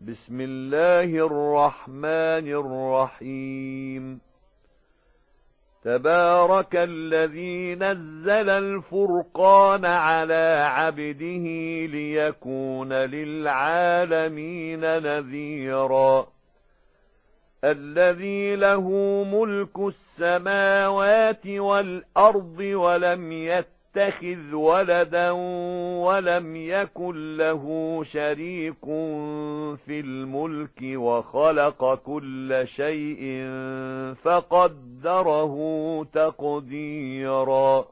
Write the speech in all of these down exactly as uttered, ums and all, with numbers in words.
بسم الله الرحمن الرحيم. تبارك الذي نزل الفرقان على عبده ليكون للعالمين نذيرا. الذي له ملك السماوات والأرض ولم يتخذ ولدا ولم يكن له شريك في الملك وخلق كل شيء فقدره تقديرا.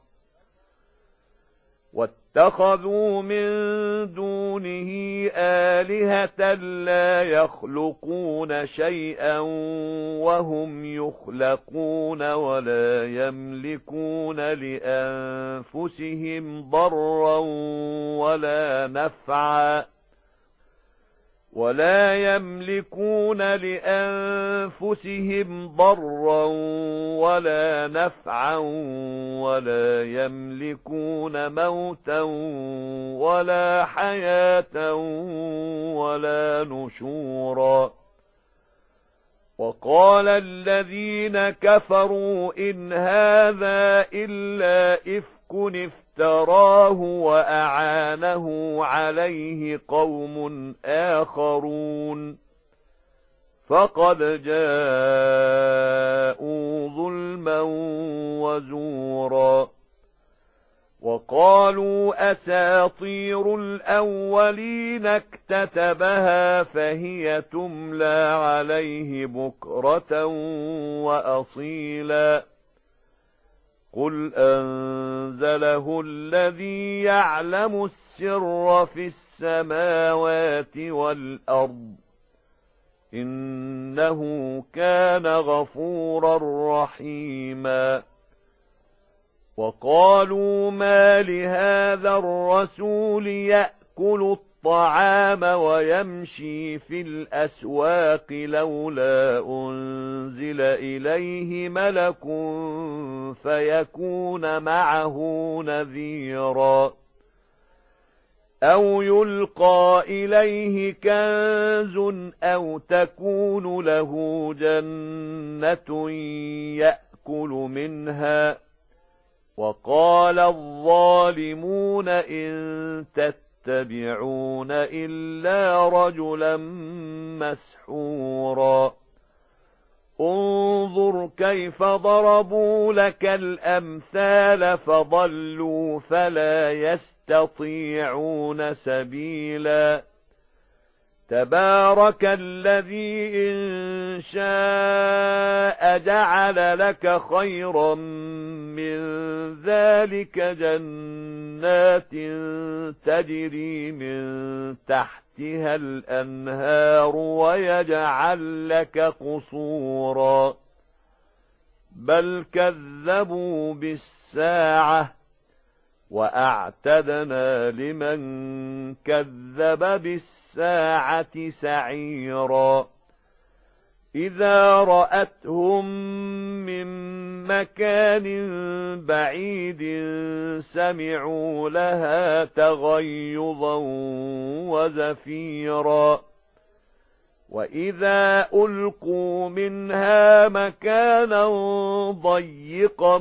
واتخذوا من دونه آلهة لا يخلقون شيئا وهم يخلقون ولا يملكون لأنفسهم ضرا ولا نفعا ولا يملكون لأنفسهم ضرا ولا نفعا ولا يملكون موتا ولا حياة ولا نشورا. وقال الذين كفروا إن هذا إلا إفك افتراه وأعانه عليه قوم آخرون فقد جاءوا ظلما وزورا. وقالوا أساطير الأولين اكتتبها فهي تملى عليه بكرة وأصيلا. قل أنزله الذي يعلم السر في السماوات والأرض إنه كان غفورا رحيما. وقالوا ما لهذا الرسول يأكل الطعام ويمشي في الأسواق لولا أنزل إليه ملك فيكون معه نذيرا. أو يلقى إليه كنز أو تكون له جنة يأكل منها. وقال الظالمون إن تتبعون إلا رجلا مسحورا. انظر كيف ضربوا لك الأمثال فضلوا فلا يستطيعون سبيلا. تبارك الذي إن شاء جعل لك خيرا من ذلك جنات تجري من تحتها الأنهار ويجعل لك قصورا. بل كذبوا بالساعة وأعتدنا لمن كذب بالساعة الساعة سعيرا. إذا رأتهم من مكان بعيد سمعوا لها تغيظا وزفيرا. وإذا ألقوا منها مكانا ضيقا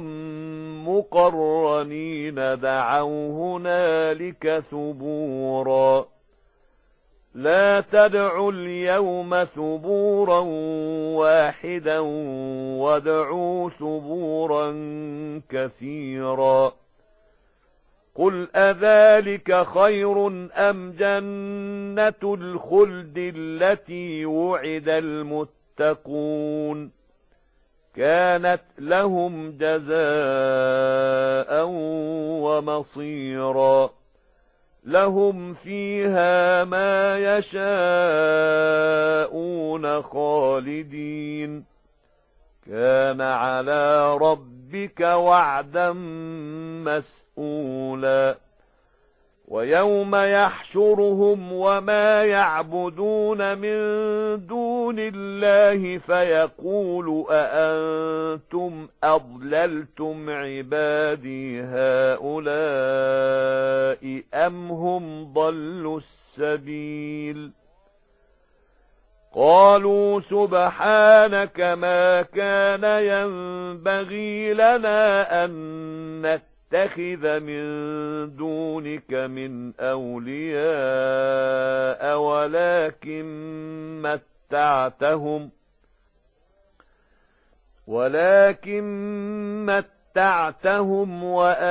مقرنين دعوا هنالك ثبورا. لا تدعوا اليوم ثبورا واحدا وادعوا ثبورا كثيرا. قل أذلك خير أم جنة الخلد التي وعد المتقون كانت لهم جزاء ومصيرا. لهم فيها ما يشاءون خالدين كان على ربك وعدا مسئولا. ويوم يحشرهم وما يعبدون من دون الله فيقول أأنتم أضللتم عبادي هؤلاء أم هم ضلوا السبيل قالوا سبحانك ما كان ينبغي لنا أن نتخذ من دونك من أولياء ولكن متعتهم ولكن متعتهم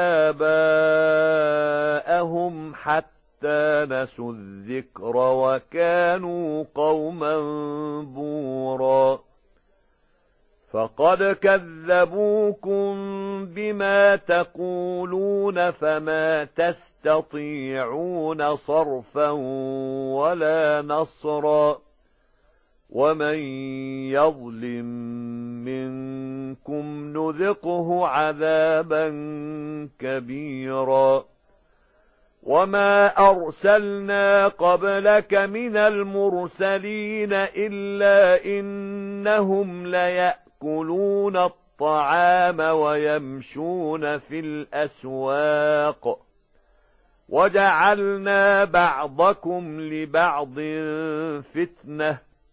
وآباءهم حتى نسوا الذكر وكانوا قوما بورا فقد كذبوكم بما تقولون فما تستطيعون صرفا ولا نصرا ومن يظلم منكم نذقه عذابا كبيرا وما أرسلنا قبلك من المرسلين إلا إنهم ليأكلون الطعام ويمشون في الأسواق وجعلنا بعضكم لبعض فتنة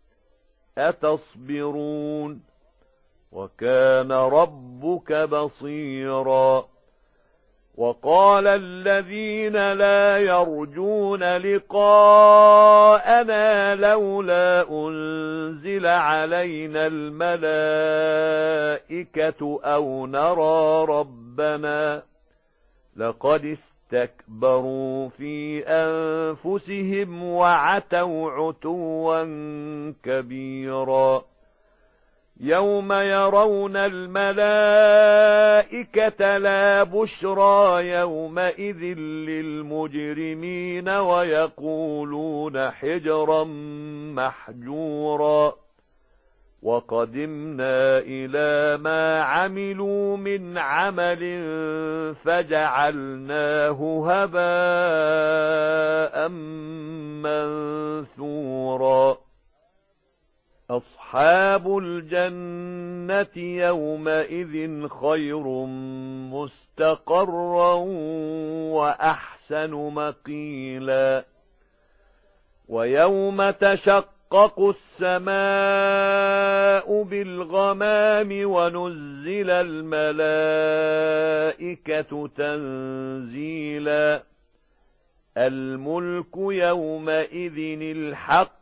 أتصبرون وكان ربك بصيرا وقال الذين لا يرجون لقاءنا لولا أنزل علينا الملائكة أو نرى ربنا لقد استكبروا في أنفسهم وعتوا عتوا كبيرا يوم يرون الملائكة لا بشرى يومئذ للمجرمين ويقولون حجرا محجورا وقدمنا إلى ما عملوا من عمل فجعلناه هباء منثورا أصحاب الجنة يومئذ خير مستقرا وأحسن مقيلا ويوم تشقق السماء بالغمام ونزل الملائكة تنزيلا الملك يومئذ الحق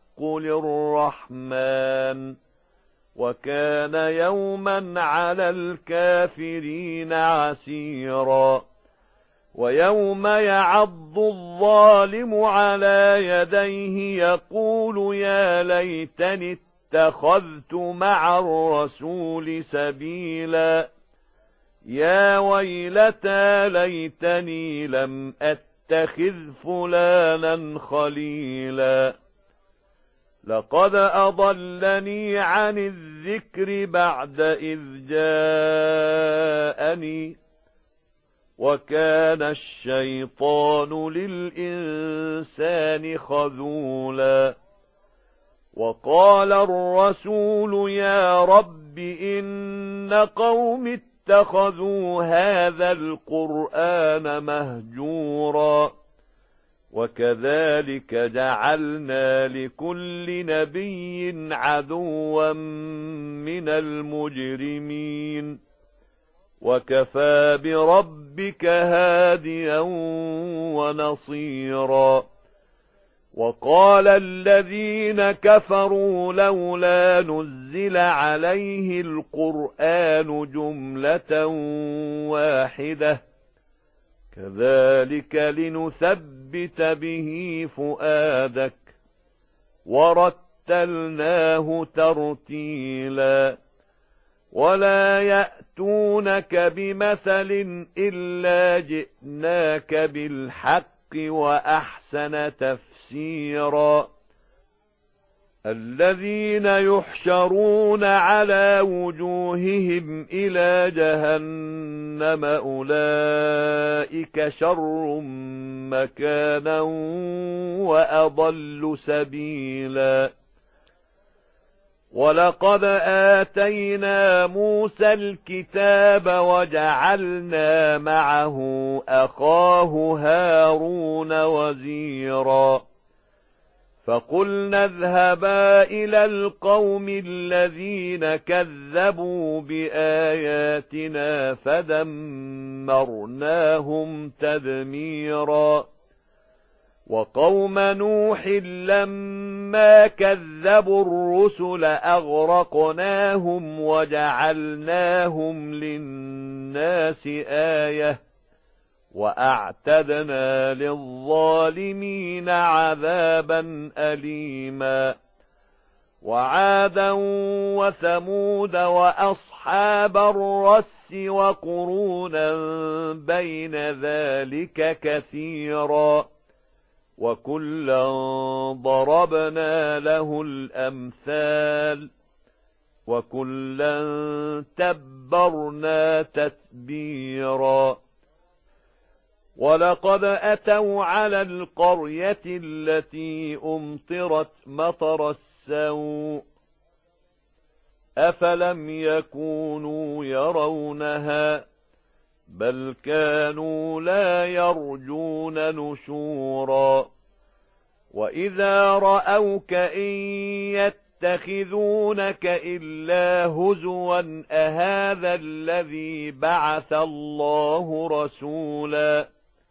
للرحمن وكان يوما على الكافرين عسيرا ويوم يعض الظالم على يديه يقول يا ليتني اتخذت مع الرسول سبيلا يا ويلتى ليتني لم أتخذ فلانا خليلا لقد أضلني عن الذكر بعد إذ جاءني وكان الشيطان للإنسان خذولا وقال الرسول يا رب إن قوم اتخذوا هذا القرآن مهجورا وكذلك جعلنا لكل نبي عدوا من المجرمين وكفى بربك هاديا ونصيرا وقال الذين كفروا لولا نزل عليه القرآن جملة واحدة كذلك لنثبت به فؤادك ورتلناه ترتيلا ولا يأتونك بمثل إلا جئناك بالحق وأحسن تفسيرا الذين يحشرون على وجوههم إلى جهنم أولئك شر مكانا وأضل سبيلا ولقد آتينا موسى الكتاب وجعلنا معه أخاه هارون وزيرا فقلنا اذهبا إلى القوم الذين كذبوا بآياتنا فدمرناهم تدميرا وقوم نوح لما كذبوا الرسل أغرقناهم وجعلناهم للناس آية وأعتدنا للظالمين عذابا أليما وعادا وثمود وأصحاب الرس وقرونا بين ذلك كثيرا وكلا ضربنا له الأمثال وكلا تبرنا تتبيرا ولقد أتوا على القرية التي أمطرت مطر السوء أفلم يكونوا يرونها بل كانوا لا يرجون نشورا وإذا رأوك إن يتخذونك إلا هزوا أهذا الذي بعث الله رسولا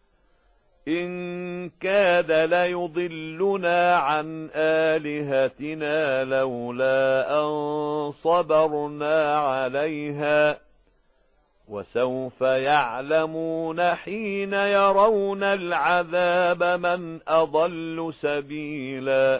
إن كاد ليضلنا عن آلهتنا لولا أن صبرنا عليها وسوف يعلمون حين يرون العذاب من أضل سبيلا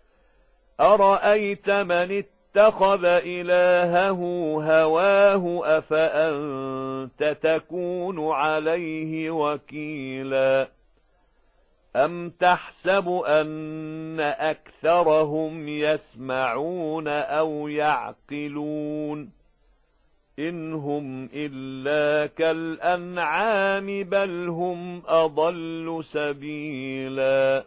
أرأيت من اتخذ إلهه هواه أفأنت تكون عليه وكيلا أم تحسب أن أكثرهم يسمعون أو يعقلون إن هم إلا كالأنعام بل هم أضل سبيلا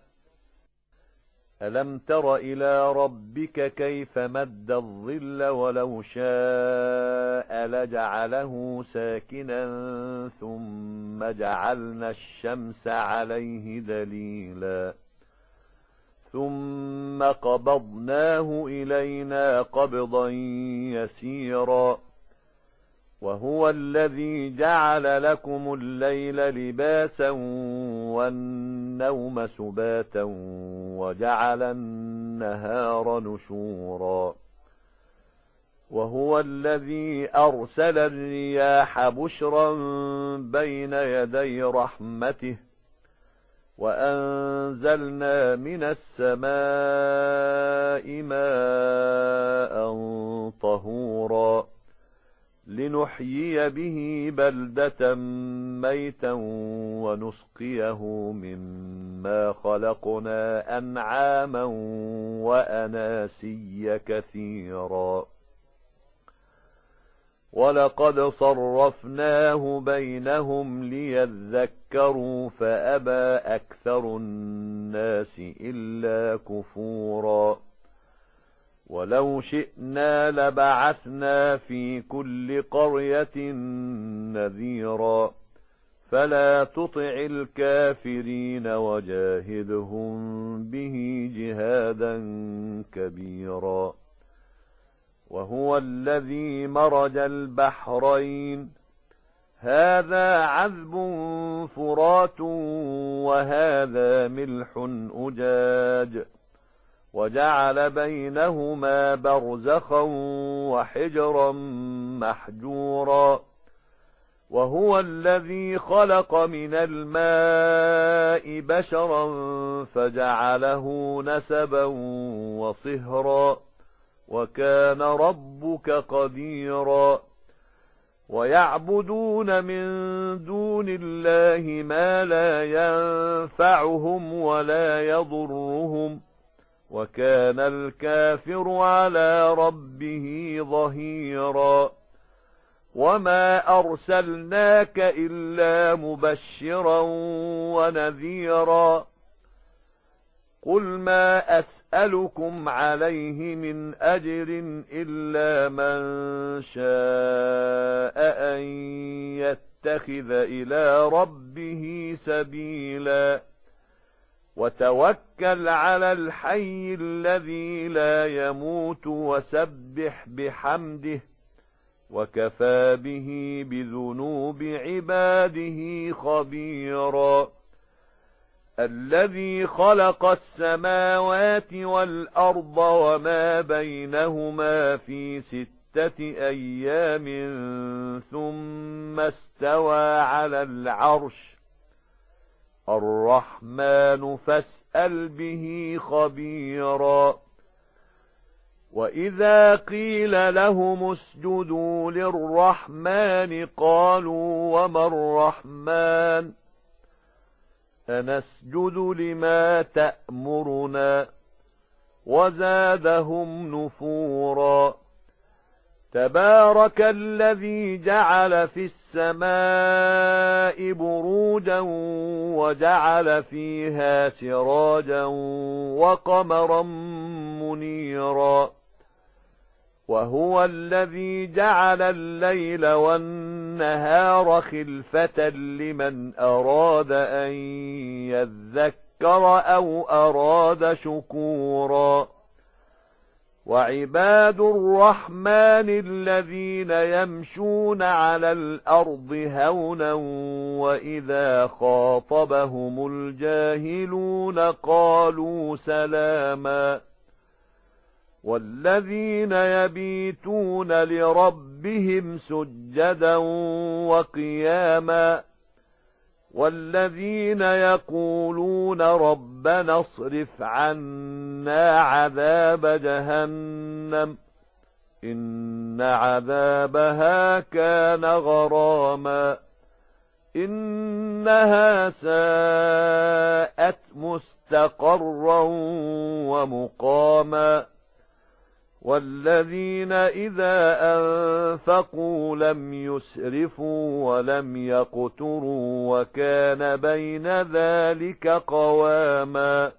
ألم تر إلى ربك كيف مد الظل ولو شاء لجعله ساكنا ثم جعلنا الشمس عليه دليلا ثم قبضناه إلينا قبضا يسيرا وهو الذي جعل لكم الليل لباسا والنوم سباتا وجعل النهار نشورا وهو الذي أرسل الرياح بشرا بين يدي رحمته وأنزلنا من السماء ماء طهورا لنحيي به بلدة ميتا ونسقيه مما خلقنا أنعاما وأناسيا كثيرا ولقد صرفناه بينهم ليذكروا فأبى أكثر الناس إلا كفورا ولو شئنا لبعثنا في كل قرية نذيرا فلا تطع الكافرين وجاهدهم به جهادا كبيرا وهو الذي مرج البحرين هذا عذب فرات وهذا ملح أجاج وجعل بينهما برزخا وحجرا محجورا وهو الذي خلق من الماء بشرا فجعله نسبا وصهرا وكان ربك قديرا ويعبدون من دون الله ما لا ينفعهم ولا يضرهم وكان الكافر على ربه ظهيرا وما أرسلناك إلا مبشرا ونذيرا قل ما أسألكم عليه من أجر إلا من شاء أن يتخذ إلى ربه سبيلا وتوكل على الحي الذي لا يموت وسبح بحمده وكفى به بذنوب عباده خبيرا. الذي خلق السماوات والأرض وما بينهما في ستة أيام ثم استوى على العرش الرحمن فاسأل به خبيرا. وإذا قيل لهم اسجدوا للرحمن قالوا وما الرحمن أنسجد لما تأمرنا وزادهم نفورا. تبارك الذي جعل في السماء بروجا وجعل فيها سراجا وقمرا منيرا. وهو الذي جعل الليل والنهار خلفة لمن أراد أن يذكر أو أراد شكورا. وعباد الرحمن الذين يمشون على الأرض هونا وإذا خاطبهم الجاهلون قالوا سلاما. والذين يبيتون لربهم سجدا وقياما. والذين يقولون ربنا اصرف عنا عذاب جهنم إن عذابها كان غراما إنها ساءت مستقرا ومقاما. والذين إذا أنفقوا لم يسرفوا ولم يقتروا وكان بين ذلك قواما.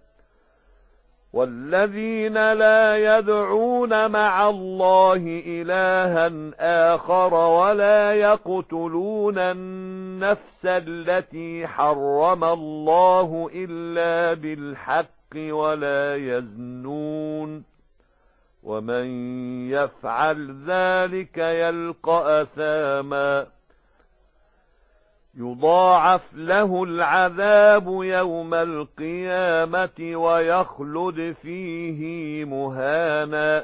والذين لا يدعون مع الله إلها آخر ولا يقتلون النفس التي حرم الله إلا بالحق ولا يزنون ومن يفعل ذلك يلقى أثاما. يضاعف له العذاب يوم القيامة ويخلد فيه مهانا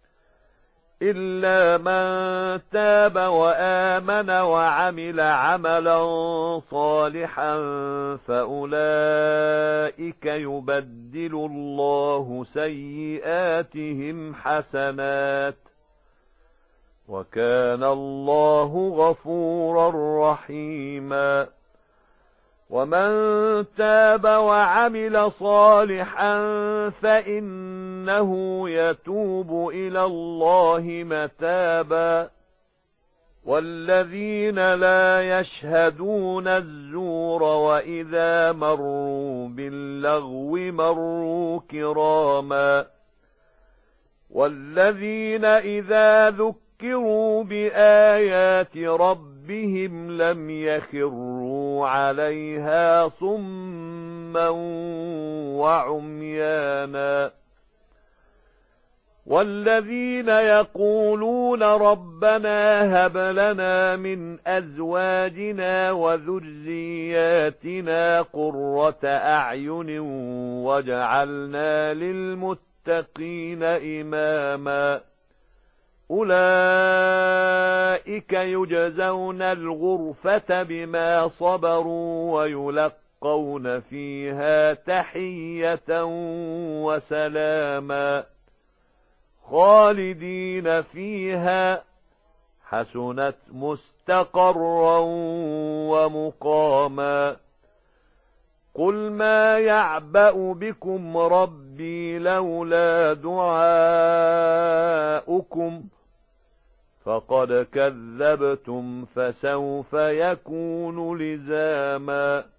إلا من تاب وآمن وعمل عملا صالحا فأولئك يبدل الله سيئاتهم حسنات وكان الله غفورا رحيما. ومن تاب وعمل صالحا فإنه يتوب إلى الله متابا. والذين لا يشهدون الزور وإذا مروا باللغو مروا كراما. والذين إذا ذكروا بآيات ربهم لم يخروا عليها صما وعميانا. والذين يقولون ربنا هب لنا من أزواجنا وذرياتنا قرة أعين واجعلنا للمتقين إماما. أولئك يجزون الغرفة بما صبروا ويلقون فيها تحية وسلاما خالدين فيها حسنت مستقرا ومقاما. قل ما يعبأ بكم ربي لولا دعاؤكم فقد كذبتم فسوف يكون لزاما.